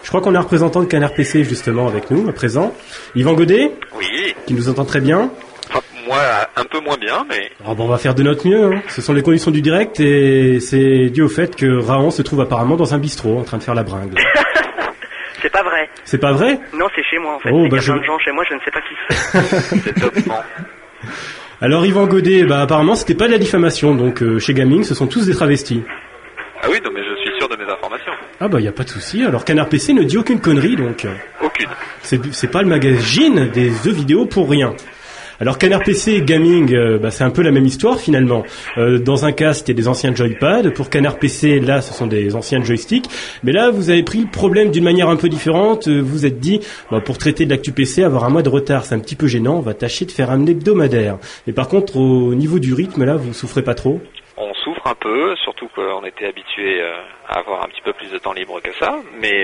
Je crois qu'on a un représentant de Canard PC justement avec nous à présent. Yvan Godet, Oui, qui nous entend très bien. enfin, moi un peu moins bien, mais Ah bon, on va faire de notre mieux. Hein. Ce sont les conditions du direct et c'est dû au fait que Raon se trouve apparemment dans un bistrot en train de faire la bringue. C'est pas vrai. C'est pas vrai? Non, c'est chez moi en fait. Oh, Il bah, y a plein de gens chez moi, je ne sais pas qui c'est. c'est topement. Alors Yvan Godet, apparemment c'était pas de la diffamation, donc chez Gaming ce sont tous des travestis. Ah oui, non mais je suis sûr de mes informations. Ah bah y a pas de souci. Alors Canard PC ne dit aucune connerie, donc Aucune. c'est pas le magazine des jeux vidéo pour rien. Alors Canard PC et Gaming, c'est un peu la même histoire finalement. Dans un cas, c'était des anciens joypad. Pour Canard PC, là, ce sont des anciens joysticks. Mais là, vous avez pris le problème d'une manière un peu différente. Vous vous êtes dit, pour traiter de l'actu PC, avoir un mois de retard, c'est un petit peu gênant. On va tâcher de faire un hebdomadaire. Mais par contre, au niveau du rythme, là, vous souffrez pas trop? On souffre un peu, surtout qu'on était habitué à avoir un petit peu plus de temps libre que ça, mais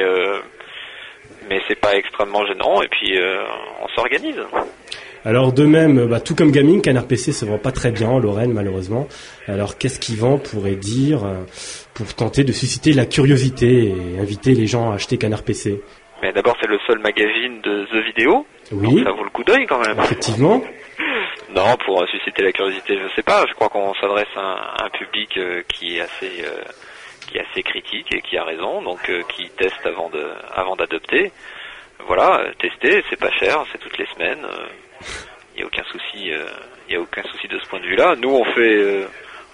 c'est pas extrêmement gênant et puis on s'organise. Alors de même, tout comme Gaming, Canard PC se vend pas très bien en Lorraine malheureusement. Alors qu'est-ce qu'Yvan pourrait dire pour tenter de susciter la curiosité et inviter les gens à acheter Canard PC? Mais d'abord c'est le seul magazine de The Vidéo, Oui, donc ça vaut le coup d'œil quand même. effectivement. Non, pour susciter la curiosité, je sais pas, je crois qu'on s'adresse à un public qui est assez critique et qui a raison, donc qui teste avant d'adopter. Voilà, tester, c'est pas cher, c'est toutes les semaines. Il y a aucun souci de ce point de vue-là. Nous on fait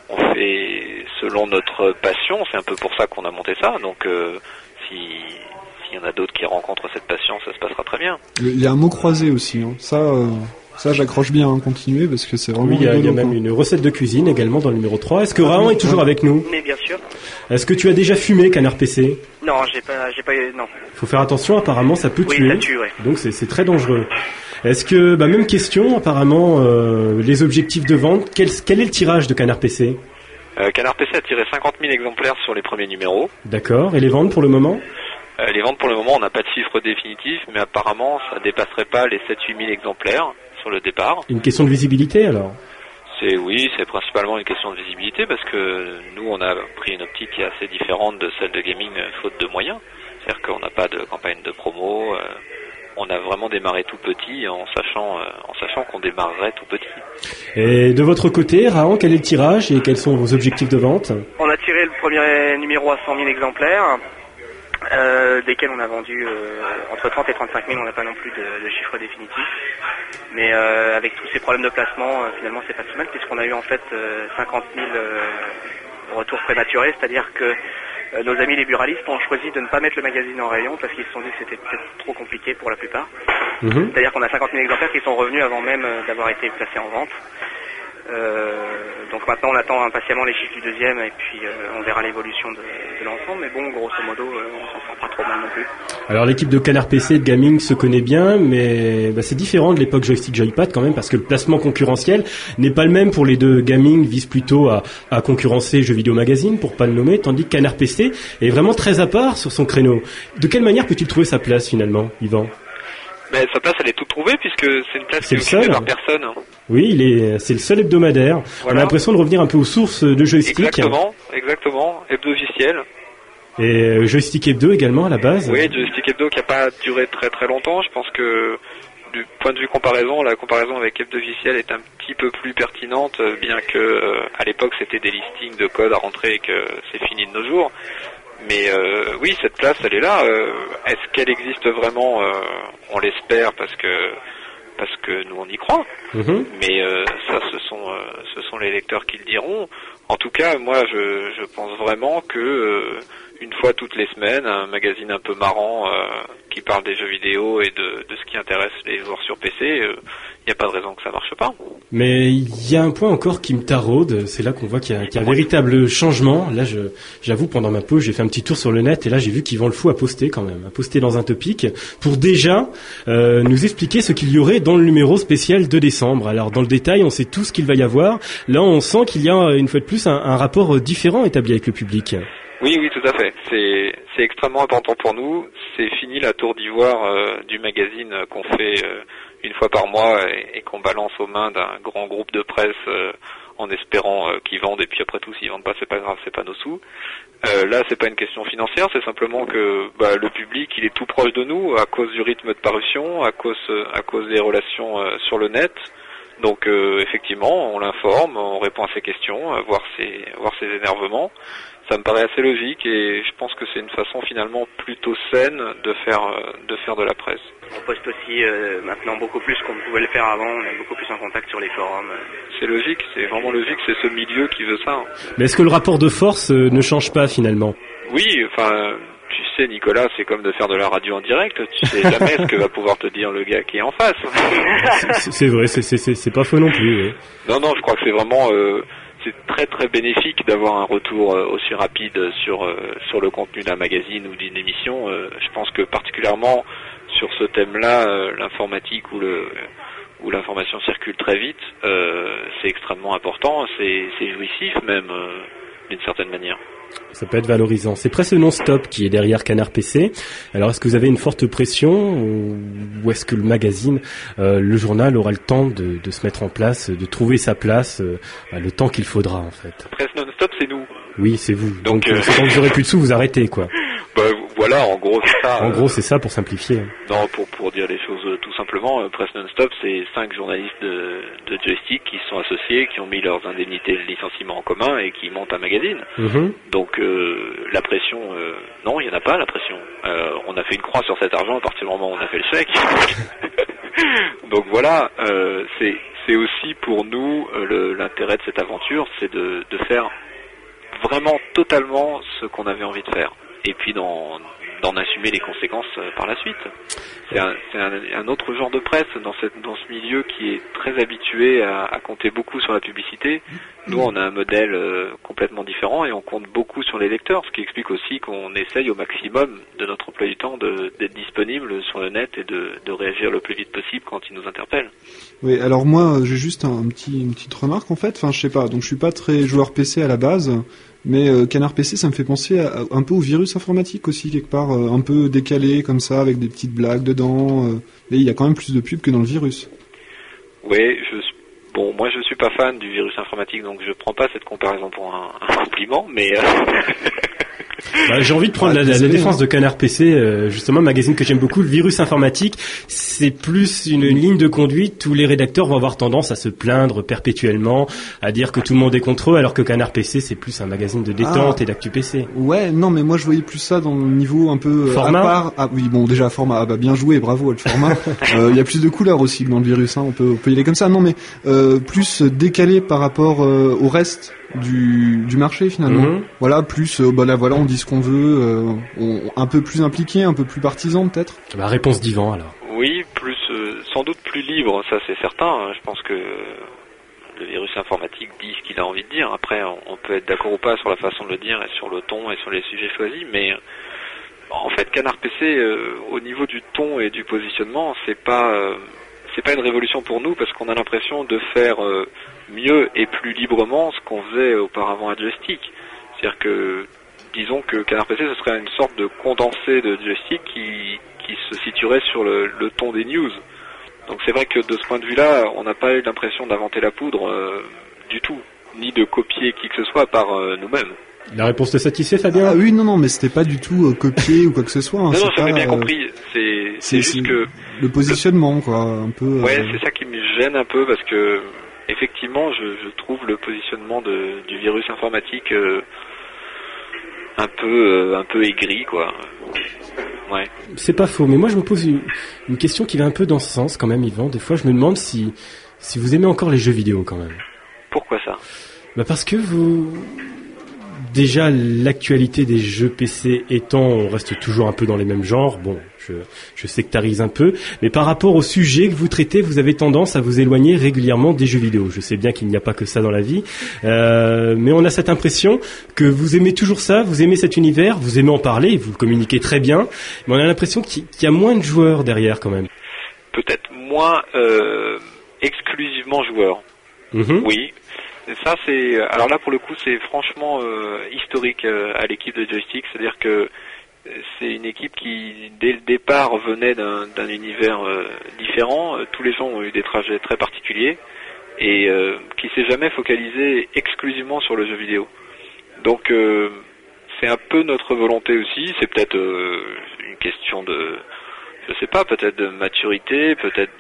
selon notre passion, c'est un peu pour ça qu'on a monté ça. Donc s'il y en a d'autres qui rencontrent cette passion, ça se passera très bien. Il y a un mot croisé aussi, hein. Ça j'accroche bien à continuer parce que c'est vraiment Oui, il y a rigolo, même quoi. une recette de cuisine également dans le numéro 3. Est-ce que Raon est toujours avec nous? Mais bien sûr. Est-ce que tu as déjà fumé Canard PC? Non, j'ai pas, non. Faut faire attention, apparemment ça peut Oui, tuer. ça tue, ouais. Donc c'est très dangereux. Est-ce que, même question, apparemment, les objectifs de vente, quel est le tirage de Canard PC? Canard PC a tiré 50 000 exemplaires sur les premiers numéros. D'accord, et les ventes pour le moment? Les ventes pour le moment, on n'a pas de chiffre définitif, mais apparemment ça dépasserait pas les 7-8 000 exemplaires sur le départ. Une question de visibilité alors? C'est principalement une question de visibilité parce que nous on a pris une optique qui est assez différente de celle de Gaming faute de moyens. C'est-à-dire qu'on n'a pas de campagne de promo, on a vraiment démarré tout petit en sachant qu'on démarrerait tout petit. Et de votre côté, Raon, quel est le tirage et quels sont vos objectifs de vente? On a tiré le premier numéro à 100 000 exemplaires, desquels on a vendu entre 30 et 35 000, on n'a pas non plus de chiffre définitif. Mais avec tous ces problèmes de placement, finalement c'est pas si mal puisqu'on a eu en fait 50 000 retours prématurés, c'est-à-dire que nos amis les buralistes ont choisi de ne pas mettre le magazine en rayon parce qu'ils se sont dit que c'était peut-être trop compliqué pour la plupart. C'est-à-dire qu'on a 50 000 exemplaires qui sont revenus avant même d'avoir été placés en vente. Donc maintenant on attend impatiemment les chiffres du deuxième et puis on verra l'évolution de l'ensemble. Mais bon, grosso modo, on s'en sort pas trop mal non plus. Alors l'équipe de Canard PC et de Gaming se connaît bien, mais c'est différent de l'époque joystick joypad quand même, parce que le placement concurrentiel n'est pas le même pour les deux. Gaming vise plutôt à concurrencer Jeux Vidéo Magazine, pour pas le nommer, tandis que Canard PC est vraiment très à part sur son créneau. De quelle manière peut-il trouver sa place finalement, Yvan? Mais sa place elle est toute trouvée puisque c'est une place C'est qui est le occupée seul. par personne. Oui, c'est le seul hebdomadaire. On a l'impression de revenir un peu aux sources de joystick. Exactement, hebdo officiel. Et Joystick Hebdo également à la base. Oui, Joystick Hebdo qui a pas duré très très longtemps. Je pense que du point de vue comparaison, la comparaison avec Hebdo officiel est un petit peu plus pertinente, bien que à l'époque c'était des listings de codes à rentrer et que c'est fini de nos jours. Mais oui, cette place elle est là. Est-ce qu'elle existe vraiment? On l'espère parce que nous on y croit. Mais ça ce sont les lecteurs qui le diront. En tout cas, moi je pense vraiment que une fois toutes les semaines, un magazine un peu marrant qui parle des jeux vidéo et de ce qui intéresse les joueurs sur PC, il n'y a pas de raison que ça marche pas. Mais il y a un point encore qui me taraude, c'est là qu'on voit qu'il y a un véritable changement. Là, j'avoue, pendant ma pause, j'ai fait un petit tour sur le net et là, j'ai vu qu'Yvan Le Fou a posté quand même, a posté dans un topic pour déjà nous expliquer ce qu'il y aurait dans le numéro spécial de décembre. Alors, dans le détail, on sait tout ce qu'il va y avoir. Là, on sent qu'il y a, une fois de plus, un rapport différent établi avec le public. Oui, tout à fait. C'est extrêmement important pour nous. C'est fini la tour d'ivoire du magazine qu'on fait une fois par mois et qu'on balance aux mains d'un grand groupe de presse en espérant qu'ils vendent, et puis après tout, s'ils vendent pas, c'est pas grave, c'est pas nos sous. Là, c'est pas une question financière, c'est simplement que le public, il est tout proche de nous à cause du rythme de parution, à cause des relations sur le net. Donc effectivement, on l'informe, on répond à ses questions, voir ses énervements. Ça me paraît assez logique et je pense que c'est une façon finalement plutôt saine de faire de la presse. On poste aussi maintenant beaucoup plus qu'on pouvait le faire avant, on est beaucoup plus en contact sur les forums. C'est logique, c'est vraiment logique, c'est ce milieu qui veut ça. Hein. Mais est-ce que le rapport de force ne change pas finalement? Oui, enfin, tu sais Nicolas, c'est comme de faire de la radio en direct, tu sais jamais ce que va pouvoir te dire le gars qui est en face. C'est vrai, c'est pas faux non plus. Oui. Non, je crois que c'est vraiment... c'est très très bénéfique d'avoir un retour aussi rapide sur le contenu d'un magazine ou d'une émission. Je pense que particulièrement sur ce thème-là, l'informatique où l'information circule très vite, c'est extrêmement important, c'est jouissif même d'une certaine manière. Ça peut être valorisant. C'est Presse Non-Stop qui est derrière Canard PC. Alors, est-ce que vous avez une forte pression ou est-ce que le magazine, le journal aura le temps de se mettre en place, de trouver sa place, le temps qu'il faudra en fait? Presse Non-Stop, c'est nous. Oui, c'est vous. Donc quand vous aurez plus de sous, vous arrêtez quoi. Voilà, en gros c'est ça. En gros c'est ça pour simplifier. Non, pour dire les choses tout simplement, Presse Non-Stop, c'est 5 journalistes de Joystick qui se sont associés, qui ont mis leurs indemnités de licenciement en commun et qui montent un magazine. Donc la pression, non, il n'y en a pas la pression. On a fait une croix sur cet argent à partir du moment où on a fait le chèque. Donc voilà, c'est aussi pour nous l'intérêt de cette aventure, c'est de faire vraiment totalement ce qu'on avait envie de faire. Et puis d'en assumer les conséquences par la suite. C'est un autre genre de presse dans ce milieu qui est très habitué à compter beaucoup sur la publicité. Nous, on a un modèle complètement différent et on compte beaucoup sur les lecteurs, ce qui explique aussi qu'on essaye au maximum de notre emploi du temps d'être disponible sur le net et de réagir le plus vite possible quand ils nous interpellent. Oui, alors moi, j'ai juste une petite remarque en fait. Enfin, je sais pas. Donc, je suis pas très joueur PC à la base. Mais Canard PC, ça me fait penser un peu au virus informatique aussi, quelque part, un peu décalé comme ça, avec des petites blagues dedans. Et il y a quand même plus de pubs que dans le virus. Oui, moi je suis pas fan du virus informatique, donc je prends pas cette comparaison pour un compliment, mais... J'ai envie de prendre la défense de Canard PC, justement, un magazine que j'aime beaucoup. Le virus informatique, c'est plus une ligne de conduite où les rédacteurs vont avoir tendance à se plaindre perpétuellement, à dire que tout le monde est contre eux, alors que Canard PC, c'est plus un magazine de détente et d'actu PC. Ouais, non, mais moi je voyais plus ça dans le niveau un peu format. À part. Ah oui, bon, déjà format. Ah bah bien joué, bravo le format. Il y a plus de couleurs aussi que dans le virus, hein. On peut y aller comme ça. Non, mais plus décalé par rapport au reste du marché finalement. Voilà, plus là voilà, on dit ce qu'on veut, un peu plus impliqué, un peu plus partisan peut-être. Réponse d'Yvan alors. Oui, plus sans doute plus libre, ça c'est certain. Je pense que le virus informatique dit ce qu'il a envie de dire. Après, on peut être d'accord ou pas sur la façon de le dire et sur le ton et sur les sujets choisis, mais en fait, Canard PC, au niveau du ton et du positionnement, c'est pas une révolution pour nous parce qu'on a l'impression de faire mieux et plus librement ce qu'on faisait auparavant à Joystick. C'est-à-dire que, disons que Canard PC, ce serait une sorte de condensé de Joystick qui se situerait sur le ton des news. Donc c'est vrai que de ce point de vue-là, on n'a pas eu l'impression d'inventer la poudre du tout, ni de copier qui que ce soit par nous-mêmes. La réponse te satisfait, Fabien? Ah oui, non, mais c'était pas du tout copié ou quoi que ce soit. Hein. Non, j'avais bien compris. C'est juste que le positionnement, quoi, un peu. Ouais, c'est ça qui me gêne un peu parce que effectivement, je trouve le positionnement du virus informatique un peu aigri, quoi. Ouais. C'est pas faux, mais moi je me pose une question qui va un peu dans ce sens quand même, Yvan. Des fois, je me demande si vous aimez encore les jeux vidéo quand même. Pourquoi ça? Parce que déjà, l'actualité des jeux PC étant, on reste toujours un peu dans les mêmes genres. Bon, je sectarise un peu, mais par rapport au sujet que vous traitez, vous avez tendance à vous éloigner régulièrement des jeux vidéo. Je sais bien qu'il n'y a pas que ça dans la vie, mais on a cette impression que vous aimez toujours ça, vous aimez cet univers, vous aimez en parler, vous le communiquez très bien, mais on a l'impression qu'il y a moins de joueurs derrière quand même. Peut-être moins exclusivement joueurs. Oui. Ça alors là pour le coup c'est franchement historique à l'équipe de Joystick, c'est-à-dire que c'est une équipe qui dès le départ venait d'un univers différent. Tous les gens ont eu des trajets très particuliers et qui s'est jamais focalisé exclusivement sur le jeu vidéo. Donc c'est un peu notre volonté aussi, c'est peut-être une question de, je sais pas, peut-être de maturité, peut-être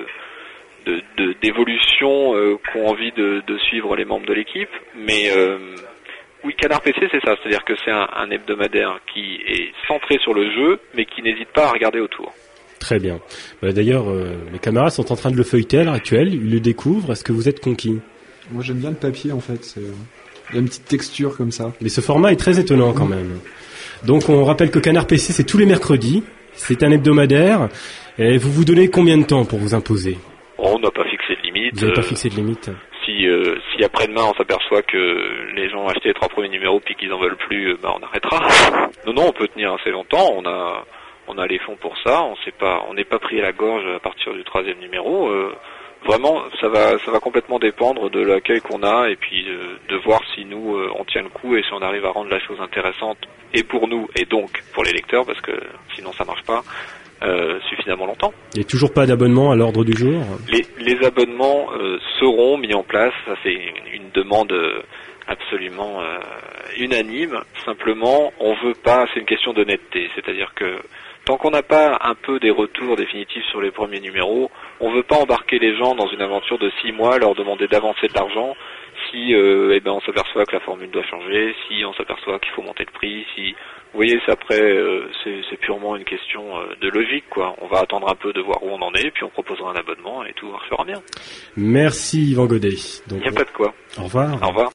d'évolution qu'ont envie de suivre les membres de l'équipe, mais oui, Canard PC c'est ça, c'est-à-dire que c'est un hebdomadaire qui est centré sur le jeu, mais qui n'hésite pas à regarder autour. Très bien. D'ailleurs, mes camarades sont en train de le feuilleter à l'heure actuelle, ils le découvrent, est-ce que vous êtes conquis? Moi j'aime bien le papier en fait, il y a une petite texture comme ça. Mais ce format est très étonnant quand même. Donc on rappelle que Canard PC c'est tous les mercredis, c'est un hebdomadaire, et vous vous donnez combien de temps pour vous imposer? On n'a pas fixé de limite. Vous n'avez pas fixé de limite? Si après-demain on s'aperçoit que les gens ont acheté les 3 premiers numéros puis qu'ils en veulent plus, on arrêtera. Non, on peut tenir assez longtemps, on a les fonds pour ça, on n'est pas pris à la gorge à partir du 3e numéro. Vraiment, ça va complètement dépendre de l'accueil qu'on a et puis de voir si nous on tient le coup et si on arrive à rendre la chose intéressante et pour nous et donc pour les lecteurs parce que sinon ça marche pas suffisamment longtemps. Il n'y a toujours pas d'abonnement à l'ordre du jour? Les abonnements seront mis en place, ça c'est une demande absolument unanime. Simplement, on veut pas, c'est une question d'honnêteté, c'est-à-dire que tant qu'on n'a pas un peu des retours définitifs sur les premiers numéros, on veut pas embarquer les gens dans une aventure de 6 mois, leur demander d'avancer de l'argent si on s'aperçoit que la formule doit changer, si on s'aperçoit qu'il faut monter le prix, si vous voyez, c'est purement une question de logique quoi. On va attendre un peu de voir où on en est, puis on proposera un abonnement et tout marchera bien. Merci Yvan Godet. Il n'y a pas de quoi. Au revoir. Au revoir.